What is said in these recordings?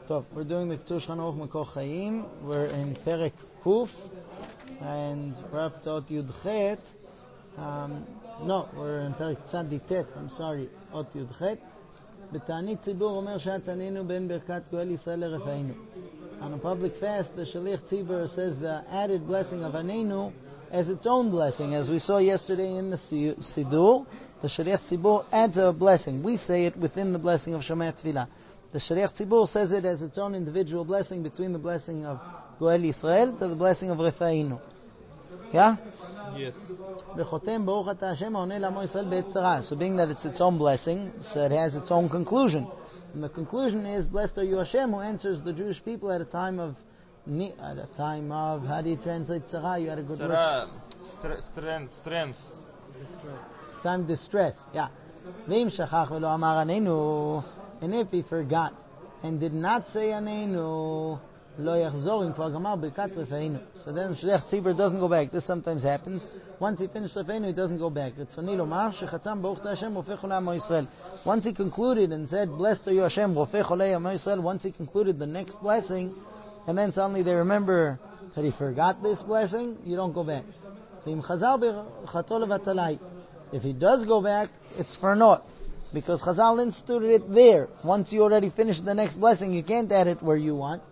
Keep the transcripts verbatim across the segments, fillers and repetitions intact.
So, we're doing the Ketur Shulchan Aruch Makor Chaim. We're in Perek Kuf, and we're up to Ot Yud Chet. Um, no, we're in Perek Tzadi Tet, I'm sorry, Ot Yud Chet. בתענית ציבור אומר שעצנינו בין ברכת גואל ישראל לרפאנו. On a public fast, the Shaliach Tzibur says the added blessing of Anenu as its own blessing. As we saw yesterday in the Sidur, the Shaliach Tzibur adds a blessing. We say it within the blessing of Shomei Tefillah. The Shaliach Tzibur says it as its own individual blessing between the blessing of Goel Yisrael to the blessing of Refainu. Yeah? Yes. V'chotem Baruch Ata Hashem ha'oneh l'amo Yisrael b'et tzara. So being that it's its own blessing, so it has its own conclusion. And the conclusion is, blessed are you Hashem, who answers the Jewish people at a time of, at a time of, how do you translate tzara? You had a good word. Tzara, strength, strength. Time of distress, yeah. V'im shachach v'lo amar anenu. And if he forgot and did not say Anenu, lo yachzor im kvar gamar birkat Refainu. So then Shaliach Tzibur doesn't go back. This sometimes happens. Once he finished Refainu, he doesn't go back. Ritzoni lomar shechatam baruch Hashem rofei cholei amo Yisrael. Once he concluded and said, blessed are you Hashem rofei cholei amo Yisrael, once he concluded the next blessing, and then suddenly they remember that he forgot this blessing, you don't go back. V'im chazal b'chato levatalai. If he does go back, it's for naught. Because Chazal instituted it there. Once you already finished the next blessing, you can't add it where you want.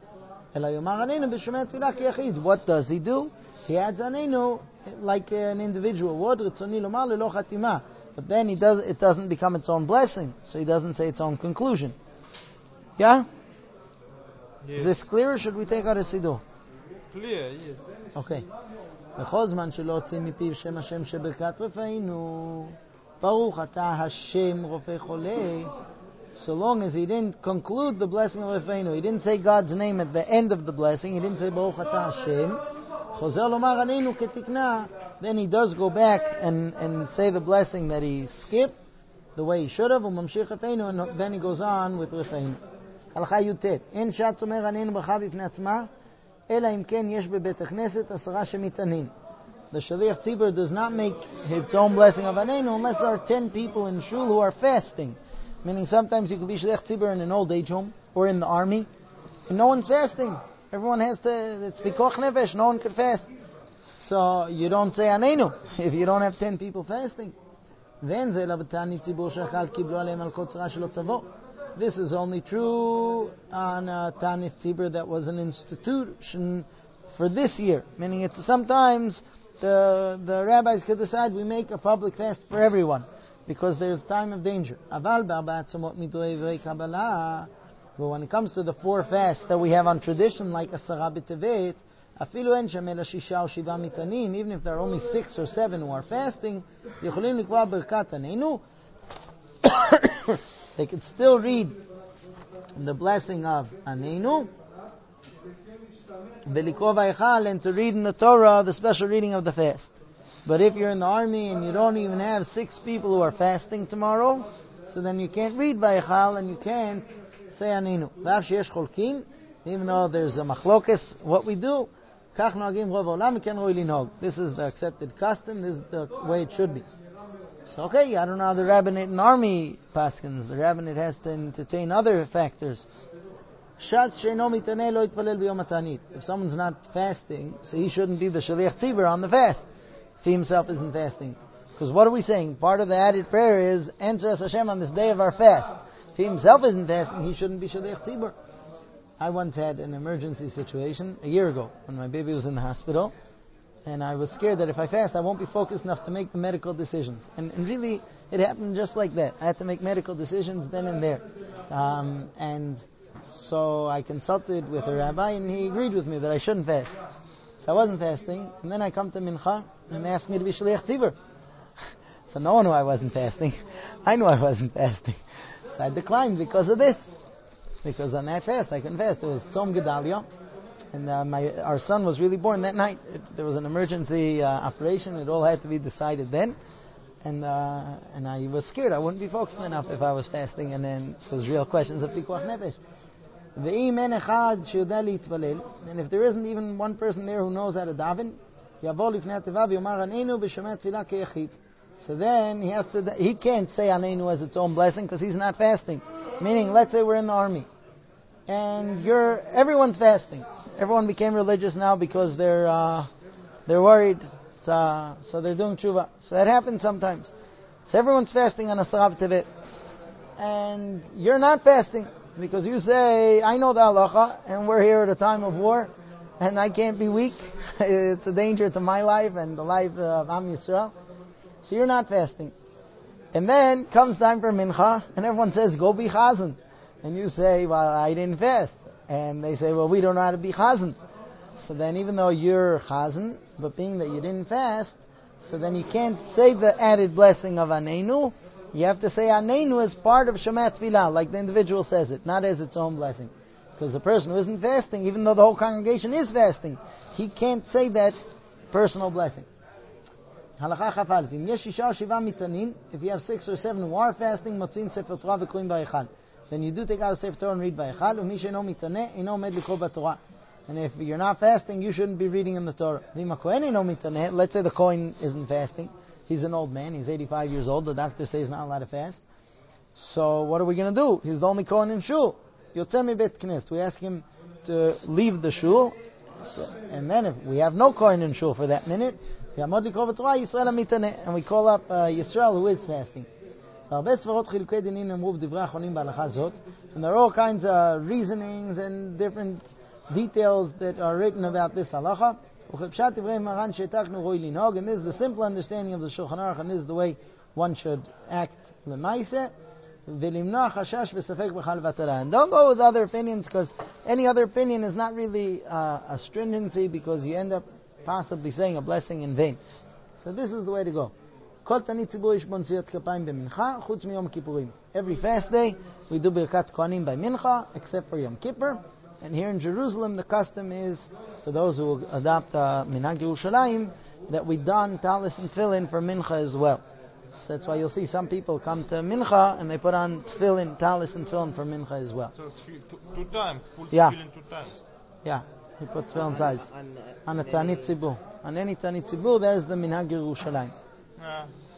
What does he do? He adds Anenu like an individual. But then he does, it doesn't become its own blessing. So he doesn't say its own conclusion. Yeah? Yes. Is this clear or should we take out a Siddur? Clear, yes. Okay. בכל זמן שלא הוציא מפיו שם השם שברכת רפאנו Baruch Ata Hashem Rofei Cholei. So long as he didn't conclude the blessing of Refainu, he didn't say God's name at the end of the blessing, he didn't say Baruch Ata Hashem, Chozer Lomar Anenu Ketikna, then he does go back and, and say the blessing that he skipped, the way he should have, Umamshich Refainu, and then he goes on with Refainu. Halcha Yutet. En shat Omer Anenu Bracha Bifnei Atzma, Ela Im Ken Yesh Bebet HaKnesset Asara Shemitanin. The Shaliach Tzibur does not make its own blessing of Anenu unless there are ten people in shul who are fasting. Meaning sometimes you could be Shaliach Tzibur in an old age home or in the army, and no one's fasting. Everyone has to, it's Pikuach Nefesh, no one could fast. So you don't say Anenu if you don't have ten people fasting. Then this is only true on a Tanis Tzibur that was an institution for this year. Meaning it's sometimes The, the rabbis could decide we make a public fast for everyone because there's time of danger. But when it comes to the four fasts that we have on tradition, like Asara B'Tevet, even if there are only six or seven who are fasting, they can still read the blessing of Anenu, and to read in the Torah the special reading of the fast. But if you're in the army and you don't even have six people who are fasting tomorrow, so then you can't read Vayichal and you can't say Anenu. Even though there's a machlokes, what we do, this is the accepted custom, this is the way it should be. So okay, I don't know how the rabbinate and army paskins. The rabbinate has to entertain other factors. If someone's not fasting, so he shouldn't be the Shaliach Tzibur on the fast if he himself isn't fasting. Because what are we saying? Part of the added prayer is, answer us Hashem on this day of our fast. If he himself isn't fasting, he shouldn't be Shaliach Tzibur. I once had an emergency situation a year ago when my baby was in the hospital, and I was scared that if I fast, I won't be focused enough to make the medical decisions. And, and really, it happened just like that. I had to make medical decisions then and there. Um, and So I consulted with a rabbi and he agreed with me that I shouldn't fast. So I wasn't fasting, and then I come to Mincha and they asked me to be Shaliach Tzibur. So no one knew I wasn't fasting. I knew I wasn't fasting. So I declined because of this. Because on that fast I couldn't fast. It was Tzom Gedalia, and uh, my our son was really born that night. It, there was an emergency uh, operation. It all had to be decided then. And uh, and I was scared. I wouldn't be focused enough if I was fasting, and then it was real questions of Pikuach Nefesh. And if there isn't even one person there who knows how to daven, so then he has to, he can't say Anenu as its own blessing because he's not fasting. Meaning, let's say we're in the army and you're everyone's fasting. Everyone became religious now because they're uh, they're worried. Uh, so they're doing tshuva. So that happens sometimes. So everyone's fasting on a Asar B'Tevet, and you're not fasting because you say, I know the halacha, and we're here at a time of war, and I can't be weak. It's a danger to my life and the life of Am Yisrael. So you're not fasting. And then comes time for mincha, and everyone says, go be chazan. And you say, well, I didn't fast. And they say, well, we don't know how to be chazan. So then even though you're chazan, but being that you didn't fast, so then you can't say the added blessing of Aneinu. You have to say Aneinu as part of Shemat Tfilah, like the individual says it, not as its own blessing. Because the person who isn't fasting, even though the whole congregation is fasting, he can't say that personal blessing. Halacha Chaf Aleph. If you have six or seven who are fasting, motzin sefer Torah v'kruim b'Eichal. Then you do take out a sefer Torah and read b'Eichal. U'mi she'eno mitaneh, eno omed likro b'Torah. And if you're not fasting, you shouldn't be reading in the Torah. Let's say the Kohen isn't fasting. He's an old man. He's eighty-five years old. The doctor says he's not allowed to fast. So what are we going to do? He's the only Kohen in shul. Yotzeh mi bet knesset. We ask him to leave the shul. So, and then if we have no Kohen in shul for that minute, and we call up uh, Yisrael who is fasting. And there are all kinds of reasonings and different details that are written about this halacha. And this is the simple understanding of the Shulchan Aruch, and this is the way one should act l'maaseh. And don't go with other opinions, because any other opinion is not really uh, a stringency, because you end up possibly saying a blessing in vain. So this is the way to go. Every fast day we do Birkat Kohanim by Mincha, except for Yom Kippur. And here in Jerusalem, the custom is, for those who adopt uh, Minhag Yerushalayim, that we don talis and tefillin for Mincha as well. So that's why you'll see some people come to Mincha and they put on tefillin, talis and tefillin for Mincha as well. So two, two times, full Yeah. tefillin two times. Yeah, we put tefillin ties on a Tanit Tzibur. On any Tanit Tzibur, there's the Minhag Yerushalayim. Yeah.